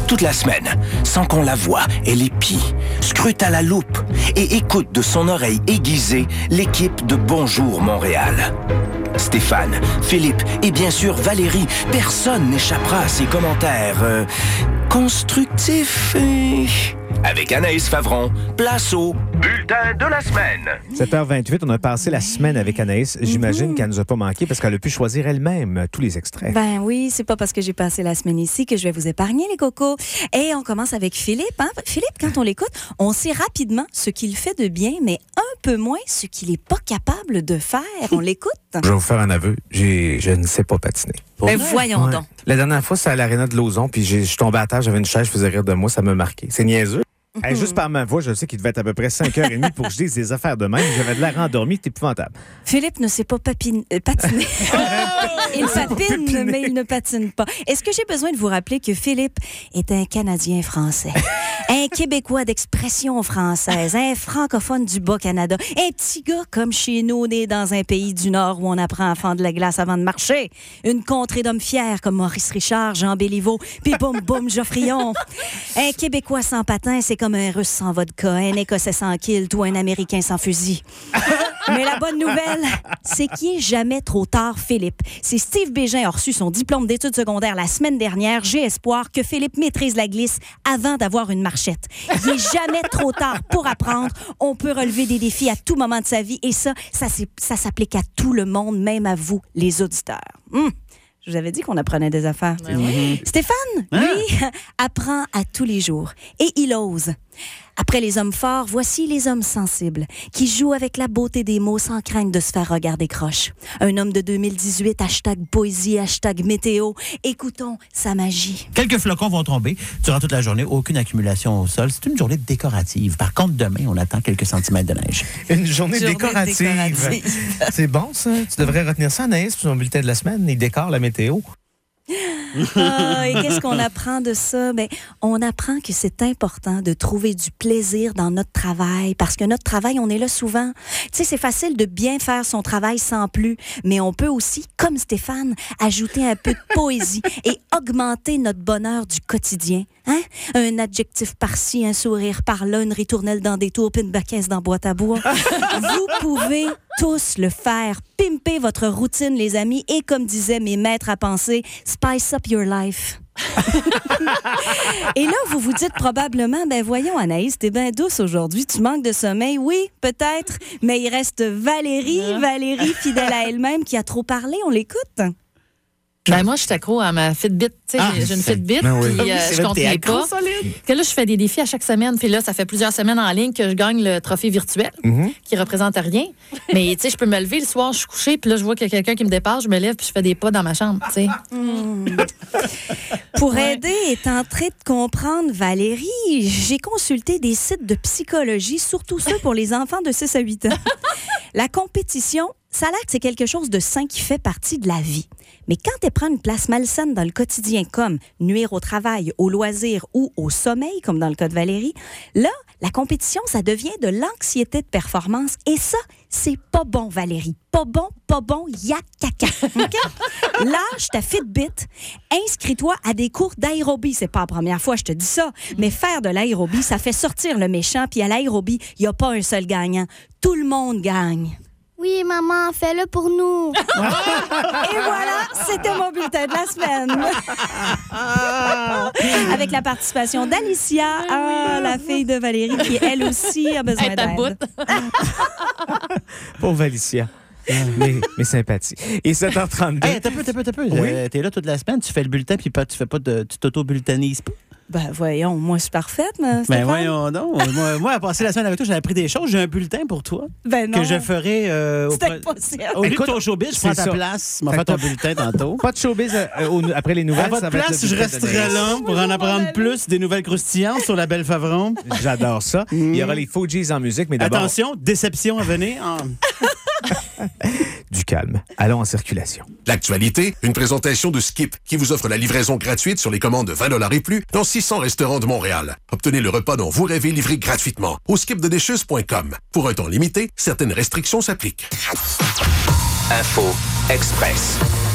Toute la semaine, sans qu'on la voie, elle épie, scrute à la loupe et écoute de son oreille aiguisée l'équipe de Bonjour Montréal. Stéphane, Philippe et bien sûr Valérie, personne n'échappera à ses commentaires constructifs. Avec Anaïs Favron, place au bulletin de la semaine. 7h28, on a passé la semaine avec Anaïs. J'imagine qu'elle nous a pas manqué parce qu'elle a pu choisir elle-même tous les extraits. Ben oui, c'est pas parce que j'ai passé la semaine ici que je vais vous épargner, les cocos. Et on commence avec Philippe. Hein? Philippe, quand on l'écoute, on sait rapidement ce qu'il fait de bien, mais un peu moins ce qu'il est pas capable de faire. On l'écoute? Je vais vous faire un aveu. Je ne sais pas patiner. Ben voyons donc. La dernière fois, c'est à l'Aréna de Lauson, puis je suis tombé à terre, j'avais une chaise, je faisais rire de moi, ça m'a marqué. C'est niaiseux. Hey, juste par ma voix, je sais qu'il devait être à peu près 5h30 pour que je dise des affaires de même. J'avais de l'air endormi, c'est épouvantable. Philippe ne sait pas patiner. Il patine, mais il ne patine pas. Est-ce que j'ai besoin de vous rappeler que Philippe est un Canadien français? Un Québécois d'expression française, un francophone du Bas-Canada, un petit gars comme chez nous, né dans un pays du Nord où on apprend à fendre la glace avant de marcher. Une contrée d'hommes fiers comme Maurice Richard, Jean Béliveau, puis boum boum Geoffrion. Un Québécois sans patin, c'est comme un Russe sans vodka, un Écossais sans kilt ou un Américain sans fusil. Mais la bonne nouvelle, c'est qu'il n'est jamais trop tard, Philippe. Si Steve Bégin a reçu son diplôme d'études secondaires la semaine dernière, j'ai espoir que Philippe maîtrise la glisse avant d'avoir une marchette. Il n'est jamais trop tard pour apprendre. On peut relever des défis à tout moment de sa vie et ça s'applique à tout le monde, même à vous, les auditeurs. Je vous avais dit qu'on apprenait des affaires. Oui. Stéphane, lui, apprend à tous les jours et il ose. Après les hommes forts, voici les hommes sensibles qui jouent avec la beauté des mots sans crainte de se faire regarder croche. Un homme de 2018, #poésie, #météo. Écoutons sa magie. Quelques flocons vont tomber durant toute la journée, aucune accumulation au sol. C'est une journée décorative. Par contre, demain, on attend quelques centimètres de neige. Une journée décorative. C'est bon, ça. Tu devrais retenir ça, Anaïs, pour son bulletin de la semaine. Il décore la météo. Et qu'est-ce qu'on apprend de ça? Ben, on apprend que c'est important de trouver du plaisir dans notre travail parce que notre travail, on est là souvent. Tu sais, c'est facile de bien faire son travail sans plus, mais on peut aussi, comme Stéphane, ajouter un peu de poésie et augmenter notre bonheur du quotidien. Hein? Un adjectif par-ci, un sourire par-là, une ritournelle dans des tours, puis une baquette dans boîte à bois. Vous pouvez tous le faire. Pimper votre routine, les amis, et comme disaient mes maîtres à penser, spice up your life. Et là, vous vous dites probablement, ben voyons Anaïs, t'es bien douce aujourd'hui, tu manques de sommeil. Oui, peut-être, mais il reste Valérie, fidèle à elle-même, qui a trop parlé, on l'écoute. Ben moi, je suis accro à ma Fitbit. Tu sais, j'ai une Fitbit, puis je contrôle pas. Que là, je fais des défis à chaque semaine. Puis là, ça fait plusieurs semaines en ligne que je gagne le trophée virtuel, qui représente rien. Mais tu sais, je peux me lever le soir, je suis couchée, puis là, je vois qu'il y a quelqu'un qui me dépasse, je me lève, puis je fais des pas dans ma chambre, tu sais. Pour aider et tenter de comprendre Valérie, j'ai consulté des sites de psychologie, surtout ceux pour les enfants de 6 à 8 ans. La compétition, ça a l'air que c'est quelque chose de sain qui fait partie de la vie. Mais quand elle prend une place malsaine dans le quotidien, comme nuire au travail, au loisir ou au sommeil, comme dans le cas de Valérie, là, la compétition, ça devient de l'anxiété de performance. Et ça, c'est pas bon, Valérie. Pas bon, yak caca. Okay? Lâche ta Fitbit, inscris-toi à des cours d'aérobie. C'est pas la première fois que je te dis ça, mais faire de l'aérobie, ça fait sortir le méchant, puis à l'aérobie, il n'y a pas un seul gagnant. Tout le monde gagne. Oui, maman, fais-le pour nous. Et voilà, c'était mon bulletin de la semaine. Avec la participation d'Alicia, la fille de Valérie, qui, elle aussi, a besoin d'aide. Pauvre Alicia. Mes sympathies. Et 7h32. Hey, t'as peu. Oui? T'es là toute la semaine, tu fais le bulletin, puis tu t'auto-bulletanises pas. Ben voyons, moi je suis parfaite, mais Ben voyons donc. Moi, à passer la semaine avec toi, j'ai appris des choses. J'ai un bulletin pour toi ben non. que je ferai c'est impossible. au lieu de ton showbiz, je prends ta place. Je vais faire ton bulletin tantôt. Pas de showbiz après les nouvelles. À votre place, je resterai là pour en apprendre plus des nouvelles croustillantes sur la belle Favron. J'adore ça. Il y aura les Fugees en musique, mais d'abord... Attention, déception à venir. Du calme. Allons en circulation. L'actualité, une présentation de Skip qui vous offre la livraison gratuite sur les commandes de 20$ et plus dans 600 restaurants de Montréal. Obtenez le repas dont vous rêvez livré gratuitement au skipdedecheuse.com. Pour un temps limité, certaines restrictions s'appliquent. Info Express.